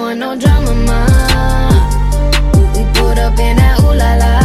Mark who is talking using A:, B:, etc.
A: want no drama, ma. We put up in that ooh la la.